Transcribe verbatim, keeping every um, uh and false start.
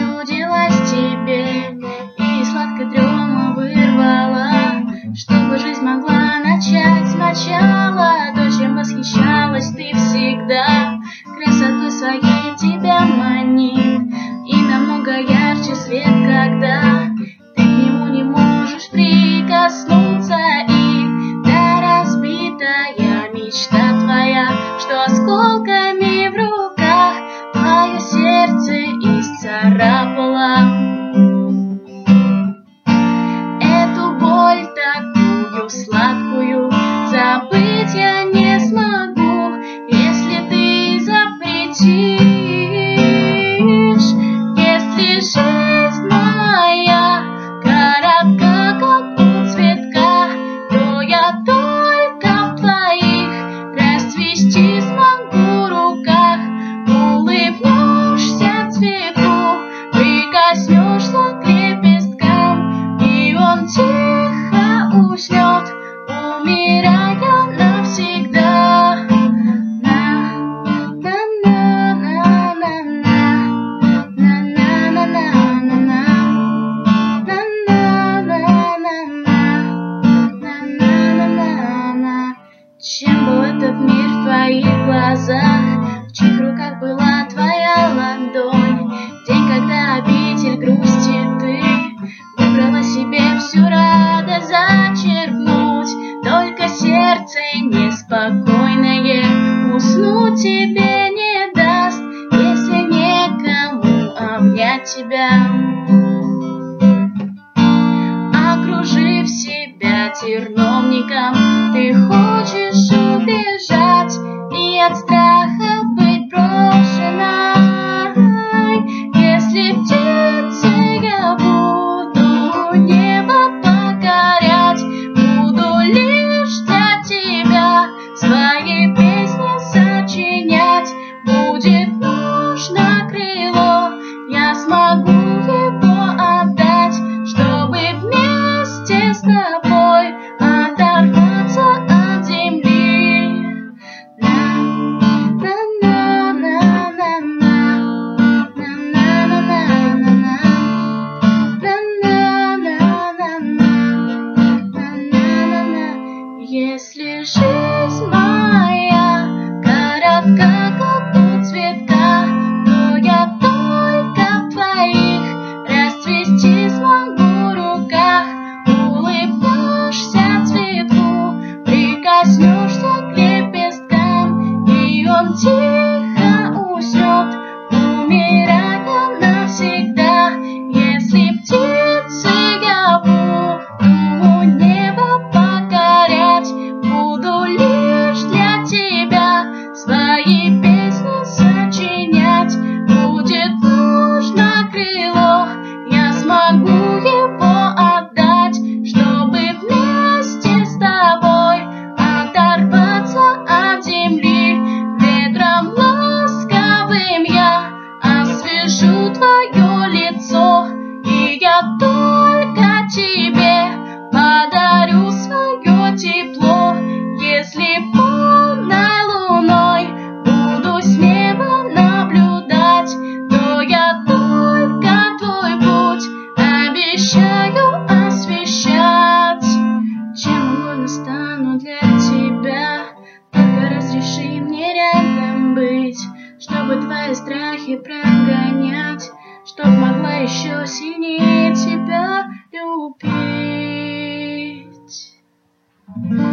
почудилась тебе и сладко дрему вырвала, чтобы жизнь могла начать сначала. То, чем восхищалась ты всегда, красотой своей тебя манит, и намного ярче свет, когда ты к нему не можешь прикоснуться. И да, разбитая мечта твоя, что осколками в руках твое сердце исцарапала. Эту боль такую сладкую забыть я не смогу, если ты запретишь. Если жизнь моя коротка, как у цветка, то я только в твоих расцвести смогу руках. Улыбнешься цветку, прикоснешься к лепесткам, и он тихо уснет, умирая навсегда. Чем был этот мир в твоих глазах, в чьих руках была твоя ладонь? День, когда обитель грусти ты выбрала себе всю радость зачерпнуть. Только сердце неспокойное уснуть тебе не даст, если некому обнять тебя. Окружив себя терновником, ты хочешь убежать и от страха быть брошенной. Если птицей я буду небо покорять, буду лишь для тебя свои песни сочинять. Будет нужно крыло, я смогу его отдать, чтобы вместе с тобой оторваться от земли. Если жизнь моя коротка, как у цветка, то я только в твоих расцвести смогу руках. Улыбнешься цветку, прикоснешься к лепесткам, и он тихо уснет, умирая навсегда. Если птицей я буду небо покорять, буду лишь для тебя свои песни сочинять. Будет нужно крыло, я смогу его отдать, чтобы вместе с тобой оторваться от земли. Ветром ласковым я освежу твое лицо, и я только тебе подарю свое тепло. Если полной луной буду с неба наблюдать, то я только твой путь обещаю освещать. Чем угодно стану для тебя, только разреши мне рядом быть, чтобы твои страхи прогонять, чтоб могла еще сильнее тебя любить.